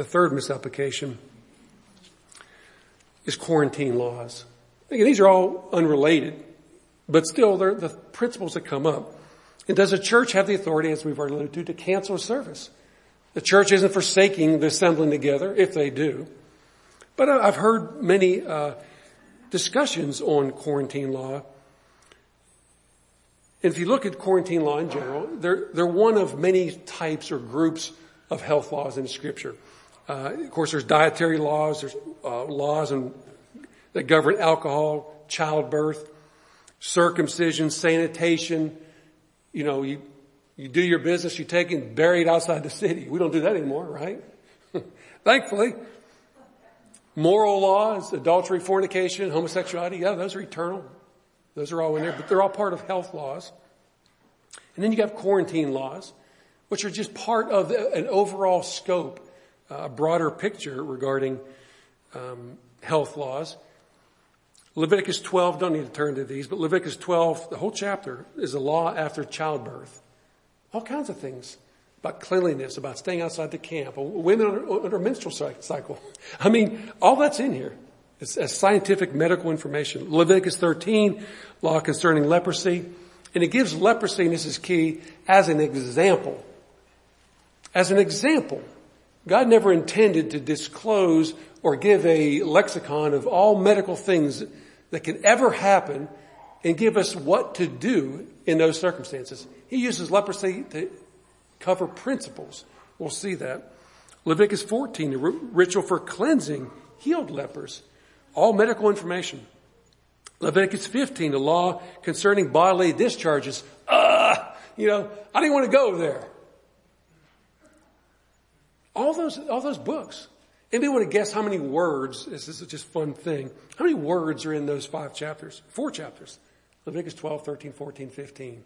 is quarantine laws. Again, these are all unrelated, but still they're the principles that come up. And does a church have the authority, as we've already alluded to cancel a service? The church isn't forsaking the assembling together, if they do. But I've heard many discussions on quarantine law. And if you look at quarantine law in general, they're one of many types or groups of health laws in Scripture. Of course, there's dietary laws, there's laws that govern alcohol, childbirth, circumcision, sanitation. You do your business, you take it and bury it outside the city. We don't do that anymore, right? Thankfully. Moral laws, adultery, fornication, homosexuality, yeah, those are eternal. Those are all in there, but they're all part of health laws. And then you got quarantine laws, which are just part of an overall scope, a broader picture regarding health laws. Leviticus 12, don't need to turn to these, but Leviticus 12, the whole chapter is a law after childbirth. All kinds of things about cleanliness, about staying outside the camp, women under menstrual cycle. I mean, all that's in here. It's scientific medical information. Leviticus 13, law concerning leprosy. And it gives leprosy, and this is key, as an example. As an example. God never intended to disclose or give a lexicon of all medical things that could ever happen and give us what to do in those circumstances. He uses leprosy to cover principles. We'll see that. Leviticus 14, the ritual for cleansing healed lepers. All medical information. Leviticus 15, the law concerning bodily discharges. I didn't want to go there. All those books. Anybody want to guess how many words, this is just a fun thing, how many words are in those 4 chapters? Leviticus 12, 13, 14, 15.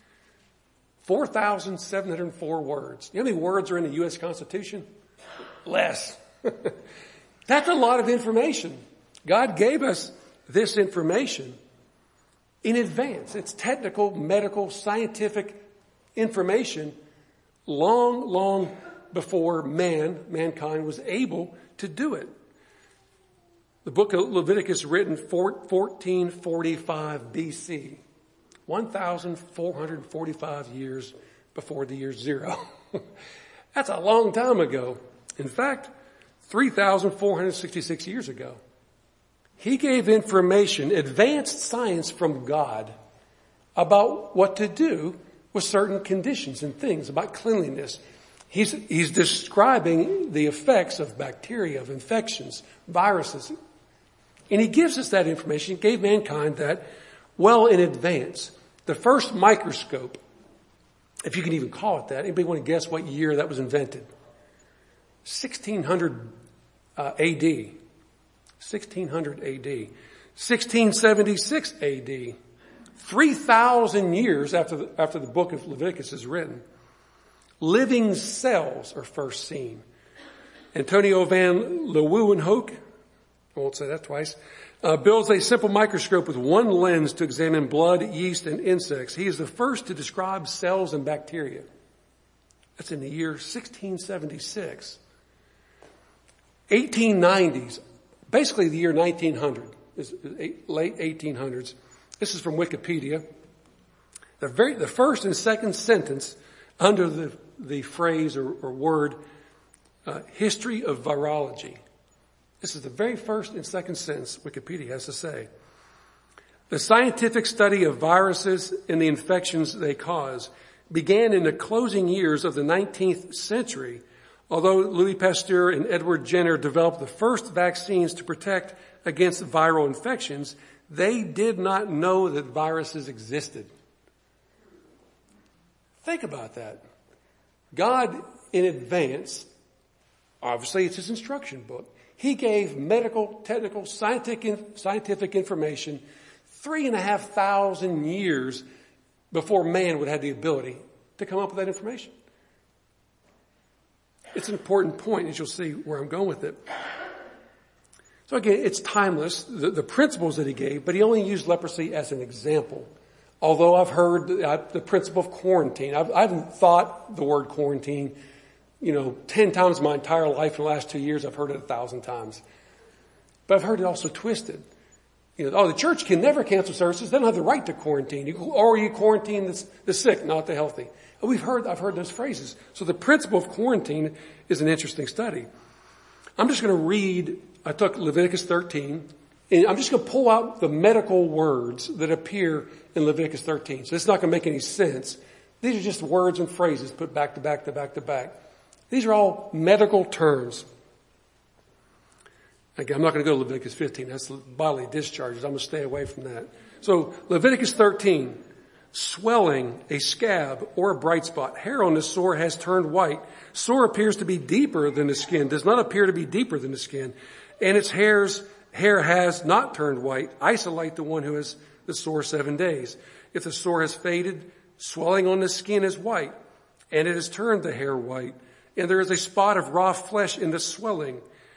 4,704 words. You know how many words are in the U.S. Constitution? Less. That's a lot of information. God gave us this information in advance. It's technical, medical, scientific information long before mankind was able to do it. The book of Leviticus written 1445 BC, 1,445 years before the year 0. That's a long time ago. In fact, 3,466 years ago. He gave information, advanced science from God about what to do with certain conditions and things, about cleanliness. He's describing the effects of bacteria, of infections, viruses. And he gives us that information. He gave mankind that well in advance. The first microscope, if you can even call it that, anybody want to guess what year that was invented? 1600 AD. 1600 AD. 1676 AD. 3,000 years after the book of Leviticus is written. Living cells are first seen. Antonio van Leeuwenhoek, I won't say that twice, builds a simple microscope with one lens to examine blood, yeast, and insects. He is the first to describe cells and bacteria. That's in the year 1676. 1890s, basically the year 1900, late 1800s. This is from Wikipedia. The first and second sentence under the phrase or word, history of virology. This is the very first and second sentence Wikipedia has to say. The scientific study of viruses and the infections they cause began in the closing years of the 19th century. Although Louis Pasteur and Edward Jenner developed the first vaccines to protect against viral infections, they did not know that viruses existed. Think about that. God, in advance, obviously it's his instruction book. He gave medical, technical, scientific information 3,500 years before man would have the ability to come up with that information. It's an important point, as you'll see where I'm going with it. So again, it's timeless, the principles that he gave, but he only used leprosy as an example. Although I've heard the principle of quarantine. I haven't thought the word quarantine, 10 times my entire life in the last 2 years. I've heard it 1,000 times. But I've heard it also twisted. The church can never cancel services. They don't have the right to quarantine. You quarantine the sick, not the healthy. I've heard those phrases. So the principle of quarantine is an interesting study. I'm just going to read, I took Leviticus 13, and I'm just going to pull out the medical words that appear in Leviticus 13. So it's not going to make any sense. These are just words and phrases put back to back to back to back. These are all medical terms. Again, I'm not going to go to Leviticus 15. That's bodily discharges. I'm going to stay away from that. So Leviticus 13, swelling, a scab, or a bright spot. Hair on the sore has turned white. Sore appears to be deeper than the skin, does not appear to be deeper than the skin. And its hair has not turned white. Isolate the one who has the sore 7 days. If the sore has faded, swelling on the skin is white, and it has turned the hair white, and there is a spot of raw flesh in the swelling.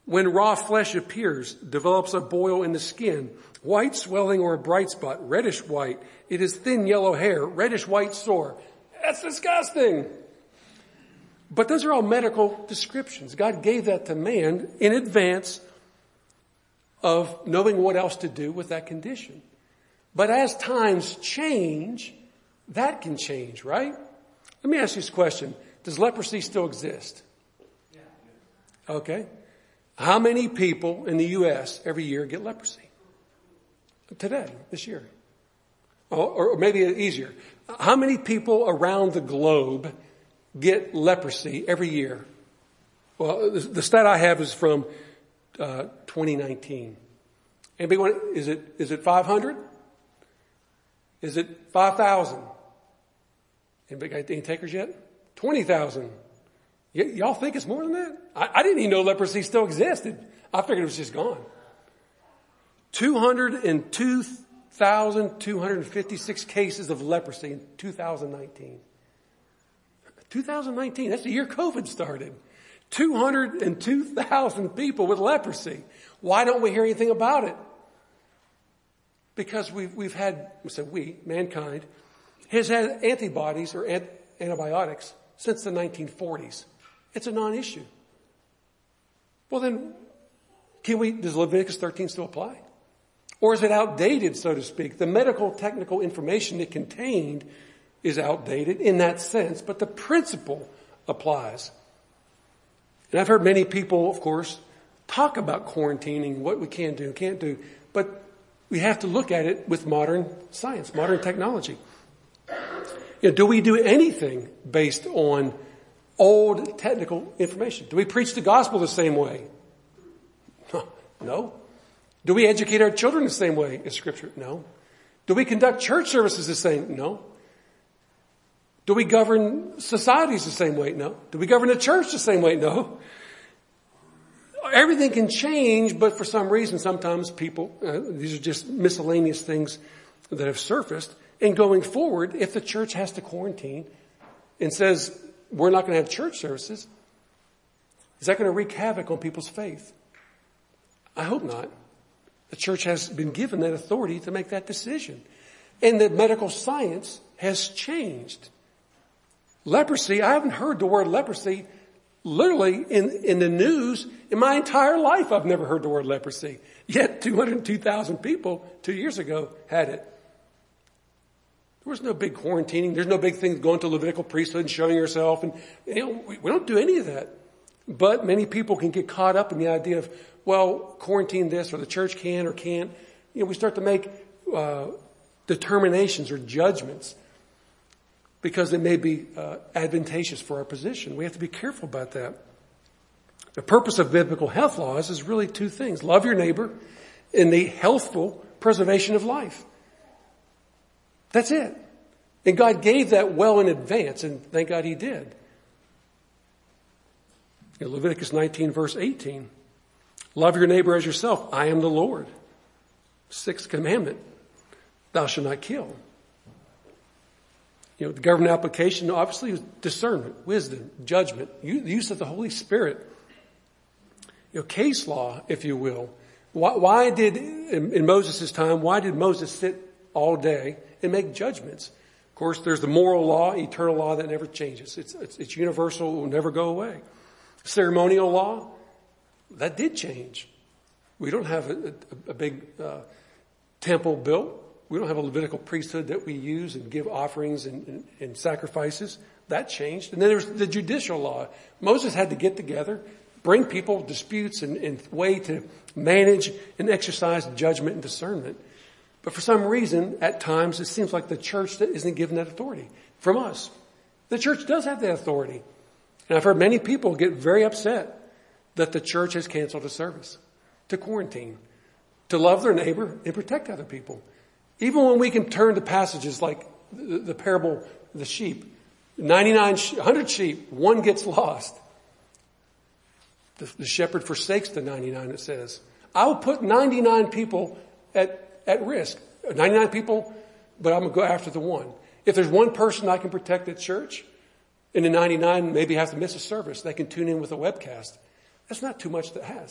When raw flesh appears, develops a boil in the skin, white swelling or a bright spot, reddish white. It is thin yellow hair, reddish white sore. That's disgusting. But those are all medical descriptions. God gave that to man in advance of knowing what else to do with that condition. But as times change, that can change, right? Let me ask you this question. Does leprosy still exist? Okay. How many people in the U.S. every year get leprosy? Today, this year. Or maybe easier. How many people around the globe get leprosy every year? Well, the stat I have is from 2019. Anybody want? Is it 500? Is it 5,000? Anybody got any takers yet? 20,000. Y'all think it's more than that? I didn't even know leprosy still existed. I figured it was just gone. 202,256 cases of leprosy in 2019. 2019, that's the year COVID started. 202,000 people with leprosy. Why don't we hear anything about it? Because we've had, mankind, has had antibodies or antibiotics since the 1940s. It's a non-issue. Well then, does Leviticus 13 still apply? Or is it outdated, so to speak? The medical technical information it contained is outdated in that sense, but the principle applies. And I've heard many people, of course, talk about quarantining, what we can do, can't do, but we have to look at it with modern science, modern technology. Do we do anything based on old technical information? Do we preach the gospel the same way? No. Do we educate our children the same way as Scripture? No. Do we conduct church services the same? No. Do we govern societies the same way? No. Do we govern the church the same way? No. Everything can change, but for some reason, sometimes people, these are just miscellaneous things that have surfaced. And going forward, if the church has to quarantine and says, we're not going to have church services, is that going to wreak havoc on people's faith? I hope not. The church has been given that authority to make that decision. And the medical science has changed. Leprosy, I haven't heard the word leprosy literally in the news in my entire life. I've never heard the word leprosy. Yet 202,000 people 2 years ago had it. There was no big quarantining. There's no big thing going to Levitical priesthood and showing yourself. And we don't do any of that. But many people can get caught up in the idea of, well, quarantine this, or the church can or can't. We start to make determinations or judgments because it may be advantageous for our position. We have to be careful about that. The purpose of biblical health laws is really two things. Love your neighbor and the healthful preservation of life. That's it. And God gave that well in advance, and thank God He did. In Leviticus 19, verse 18. Love your neighbor as yourself. I am the Lord. Sixth commandment. Thou shalt not kill. The government application obviously is discernment, wisdom, judgment, the use of the Holy Spirit. Case law, if you will. Why did, in Moses' time, why did Moses sit all day and make judgments? Of course, there's the moral law, eternal law that never changes. It's universal, it will never go away. Ceremonial law, that did change. We don't have a big temple built. We don't have a Levitical priesthood that we use and give offerings and sacrifices. That changed. And then there's the judicial law. Moses had to get together, bring people disputes and way to manage and exercise judgment and discernment. But for some reason, at times, it seems like the church isn't given that authority from us. The church does have that authority. And I've heard many people get very upset that the church has canceled a service, to quarantine, to love their neighbor and protect other people. Even when we can turn to passages like the parable of the sheep, 100 sheep, one gets lost. The shepherd forsakes the 99, it says. I will put 99 people at risk. 99 people, but I'm going to go after the one. If there's one person I can protect at church, and the 99 maybe have to miss a service, they can tune in with a webcast. That's not too much to ask.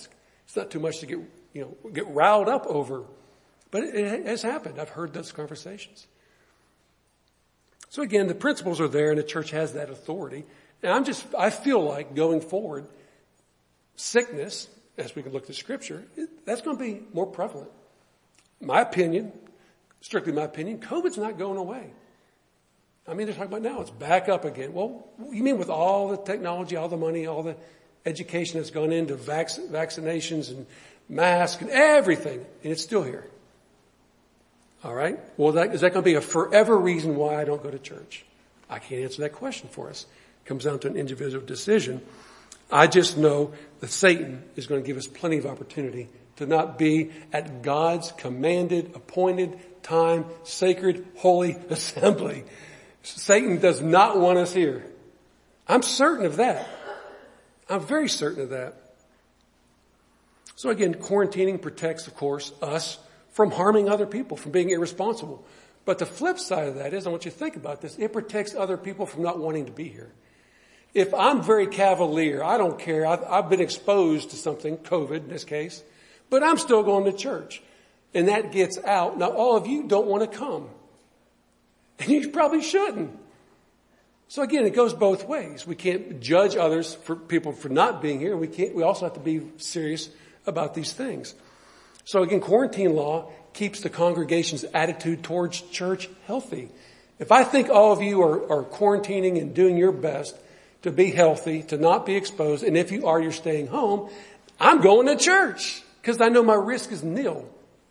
It's not too much to get riled up over. But it has happened. I've heard those conversations. So again, the principles are there and the church has that authority. And I feel like going forward, sickness, as we can look to Scripture, that's going to be more prevalent. My opinion, strictly my opinion, COVID's not going away. I mean, they're talking about now it's back up again. Well, you mean with all the technology, all the money, all the education that's gone into vaccinations and masks and everything, and it's still here. All right? Well, is that going to be a forever reason why I don't go to church? I can't answer that question for us. It comes down to an individual decision. I just know that Satan is going to give us plenty of opportunity to not be at God's commanded, appointed time, sacred, holy assembly. Satan does not want us here. I'm certain of that. I'm very certain of that. So again, quarantining protects, of course, us from harming other people, from being irresponsible. But the flip side of that is, I want you to think about this, it protects other people from not wanting to be here. If I'm very cavalier, I don't care, I've been exposed to something, COVID in this case, but I'm still going to church. And that gets out. Now all of you don't want to come. And you probably shouldn't. So again, it goes both ways. We can't judge others for people for not being here. We also have to be serious about these things. So again, quarantine law keeps the congregation's attitude towards church healthy. If I think all of you are quarantining and doing your best to be healthy, to not be exposed, and if you are, you're staying home, I'm going to church because I know my risk is nil.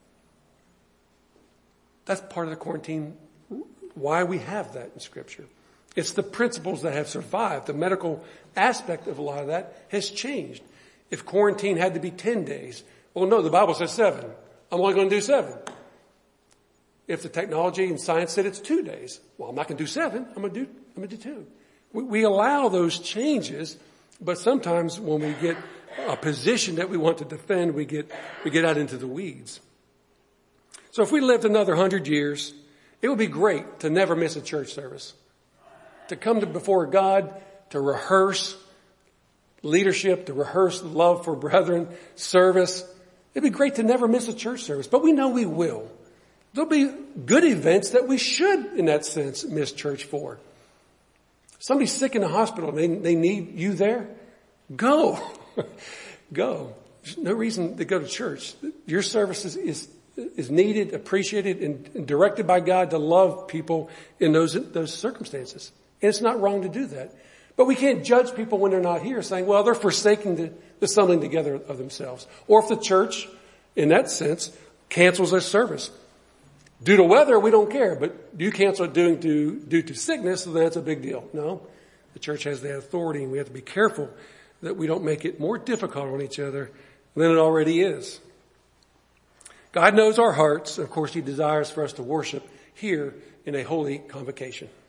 That's part of the quarantine, why we have that in Scripture. It's the principles that have survived. The medical aspect of a lot of that has changed. If quarantine had to be 10 days, well, no, the Bible says 7. I'm only going to do 7. If the technology and science said it's 2 days, well, I'm not going to do 7. I'm going to do 2. We allow those changes, but sometimes when we get a position that we want to defend, we get out into the weeds. So if we lived another 100 years, it would be great to never miss a church service. To come before God, to rehearse leadership, to rehearse love for brethren, service. It'd be great to never miss a church service, but we know we will. There'll be good events that we should, in that sense, miss church for. Somebody's sick in the hospital, they need you there. Go. Go. There's no reason to go to church. Your service is needed, appreciated, and directed by God to love people in those circumstances. And it's not wrong to do that. But we can't judge people when they're not here, saying, well, they're forsaking the assembling together of themselves. Or if the church, in that sense, cancels their service. Due to weather, we don't care. But you cancel it due to sickness, so that's a big deal. No, the church has that authority, and we have to be careful that we don't make it more difficult on each other than it already is. God knows our hearts. Of course, He desires for us to worship here in a holy convocation.